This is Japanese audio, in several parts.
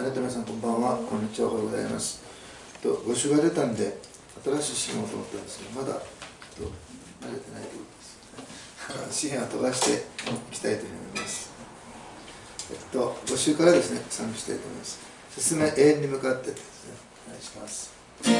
あなた皆さんこんばんは、こんにちは、おはようございます。募集が出たんで、新しい詩をと思ったんですけど、まだ慣れてないということです。詩篇を飛ばしていきたいと思います。募集からですね、賛美したいと思います。進め、永遠に向かってですね、お願いします。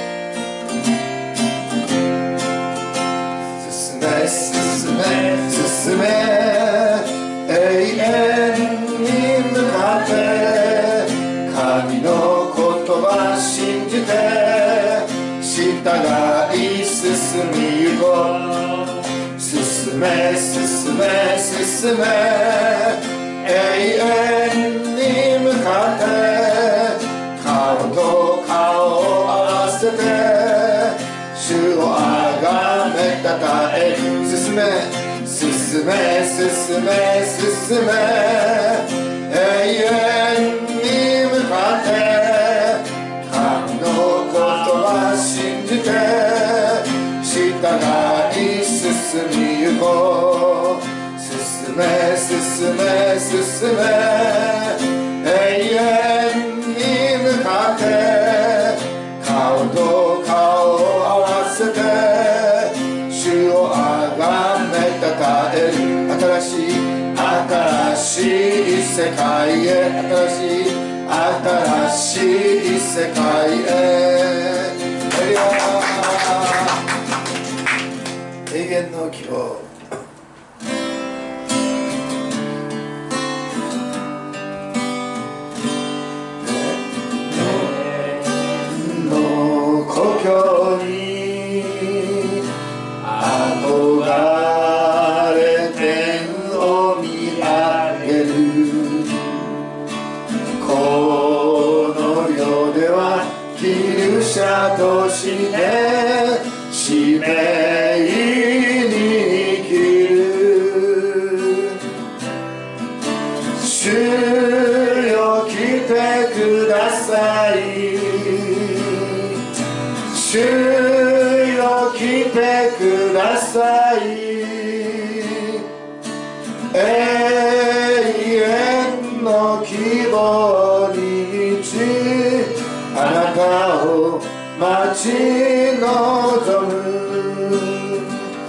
進め、進め、進め、永遠に向かって神の言葉信じて従い進みゆこう。進め進め進め永遠に向かって顔と顔を合わせて主をあがめたたえ。進め進め進め進め永遠に向かって神の言葉信じて従い進みゆこう。進め進め進め永遠に向かって顔と顔を合わせて主をあがめたたえる。新しい世界へ新しい世界へ。永遠の希望。天の故郷に憧れ天を見上げる。この世では寄留者として使命に生きる。主よ来てください。主よ来てください。永遠の希望に満ちあなたを待ち望む。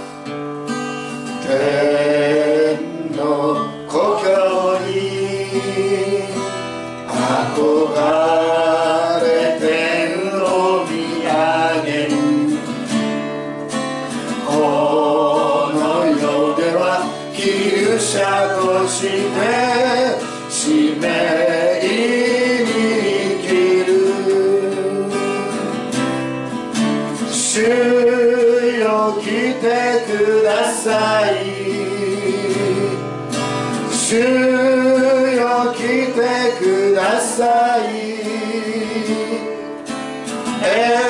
天の故郷に憧れ天を見上げる。この世では寄留者として使命に生きる。主よ来てください。主よ来てください。永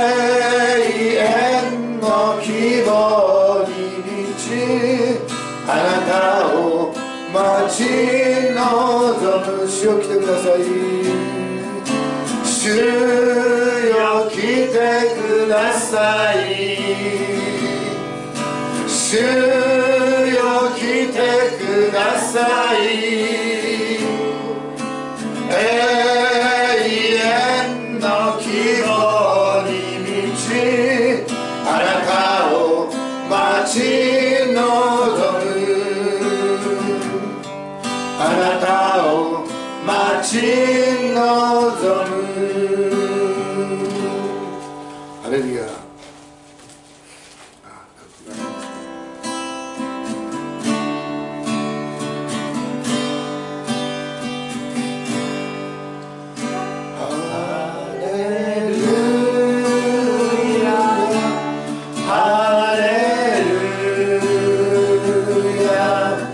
遠の希望に満ちあなたを待ち望む。主よ来てください。主よ来てください。主よ来てください。永遠の希望に満ちあなたを待ち望む。あなたを待ち望む。ハレルヤ。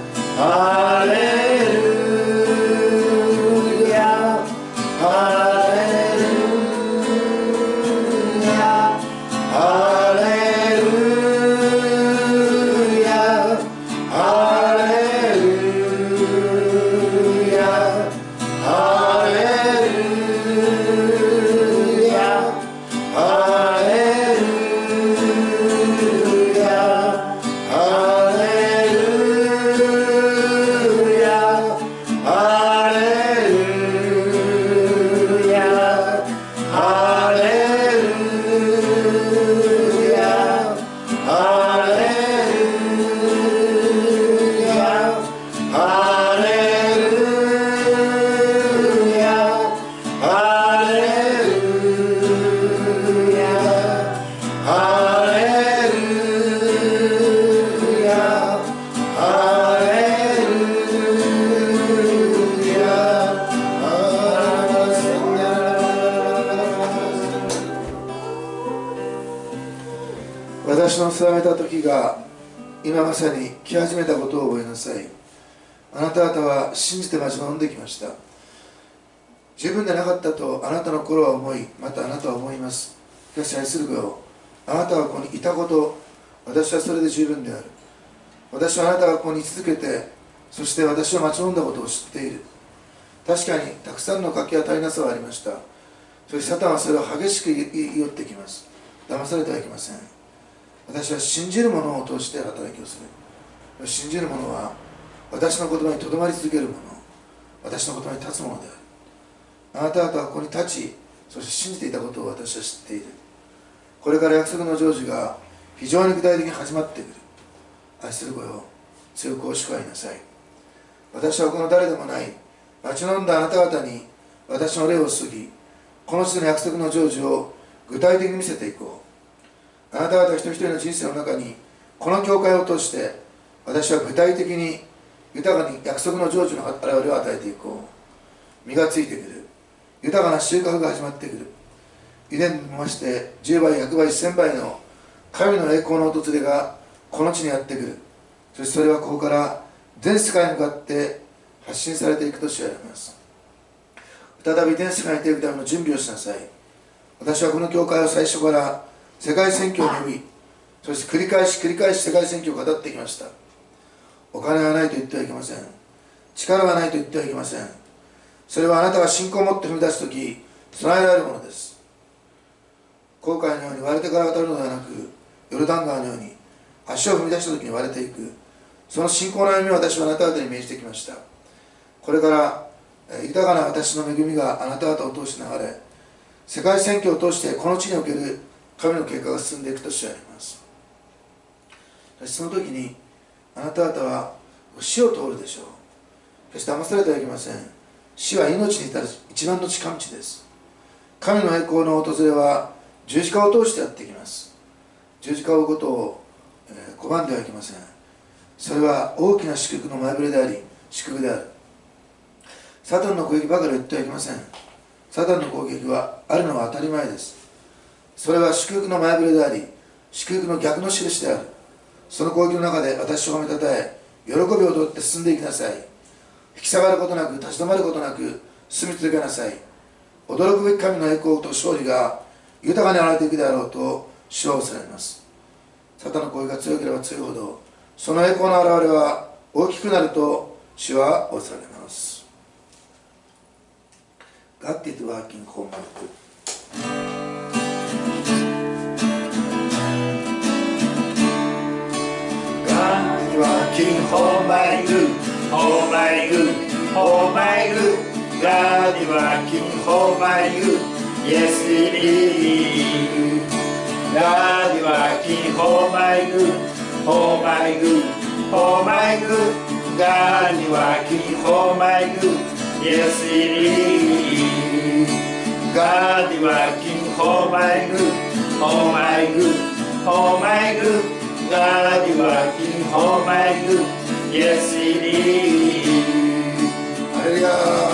ハ私の定めた時が今まさに来始めたことを覚えなさい。あなた方は信じて待ち望んできました。十分でなかったとあなたの心は思い、またあなたは思います。しかし愛する子よ、あなたはここにいたこと、私はそれで十分である。私はあなたがここに居続けて、そして私を待ち望んだことを知っている。確かにたくさんの柿は足りなさはありました。そしてサタンはそれを激しく言い寄ってきます。騙されてはいけません。私は信じる者を通して働きをする。信じる者は私の言葉にとどまり続ける者、私の言葉に立つ者である。あなた方はここに立ち、そして信じていたことを私は知っている。これから約束の成就が非常に具体的に始まってくる。愛する子よ、強くお祝いなさい。私はこの誰でもない待ち望んだあなた方に私の霊を注ぎ、この地での約束の成就を具体的に見せていこう。あなた方一人一人の人生の中にこの教会を通して私は具体的に豊かに約束の成就の現れを与えていこう。実がついてくる。豊かな収穫が始まってくる。以前にまして10倍100倍1000倍の神の栄光の訪れがこの地にやってくる。そしてそれはここから全世界に向かって発信されていくと知られます。再び全世界に出ていくための準備をしなさい。私はこの教会を最初から世界宣教に呼び、そして繰り返し世界宣教を語ってきました。お金がないと言ってはいけません。力がないと言ってはいけません。それはあなたが信仰を持って踏み出すとき備えられるものです。紅海のように割れてから渡るのではなく、ヨルダン川のように足を踏み出したときに割れていく、その信仰の歩みを私はあなた方に命じてきました。これから豊かな私の恵みがあなた方を通して流れ、世界宣教を通してこの地における神の計画が進んでいくと知られます。その時にあなた方は死を通るでしょう。決して騙されてはいけません。死は命に至る一番の近道です。神の栄光の訪れは十字架を通してやってきます。十字架を追うことを拒んではいけません。それは大きな祝福の前触れであり祝福である。サタンの攻撃ばかりは言ってはいけません。サタンの攻撃はあるのは当たり前です。それは祝福の前触れであり祝福の逆の印である。その攻撃の中で私を褒めたたえ喜びを取って進んでいきなさい。引き下がることなく立ち止まることなく進み続けなさい。驚くべき神の栄光と勝利が豊かに現れていくであろうと主はおっしゃられます。サタンの攻撃が強ければ強いほどその栄光の現れは大きくなると主はおっしゃられます。God is working for my good. God is working for my good, for my good, for my good. God is working for my good. Yes, it is. God is working for my good, for my good, for my good. God is working for my good. Yes, it is. God is working for my good, for my good, for my good. God is working for my good. Yes, it is. ハレルヤ。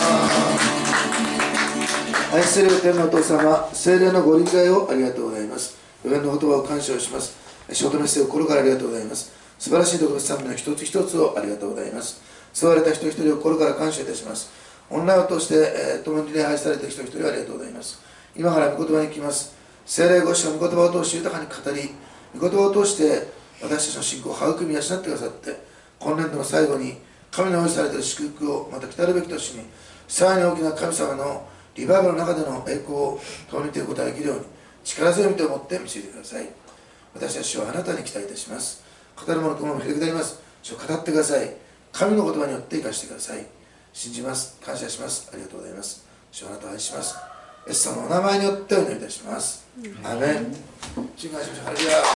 愛する天のお父様、聖霊のご臨在をありがとうございます。予言の言葉を感謝をします。仕事の姿勢を心からありがとうございます。素晴らしいところのための一つ一つをありがとうございます。救われた人一人を心から感謝いたします。オンラインを通して、共に礼拝された人一人をありがとうございます。今から御言葉に聞きます。聖霊ご主の御言葉を通して豊かに語り、御言葉を通して私たちの信仰を育み養ってくださって、今年度の最後に神の用意されている祝福をまた来たるべき年にさらに大きな神様のリバイバルの中での栄光を共に見ていくことができるように力強い見てを持って導いてください。私たちはあなたに期待いたします。語る者ともにひれくだります。主を語ってください。神の言葉によって生かしてください。信じます。感謝します。ありがとうございます。主をあなたを愛します。イエス様のお名前によってお祈りいたします。アーメン。主に感謝しましょう。ハレルヤ。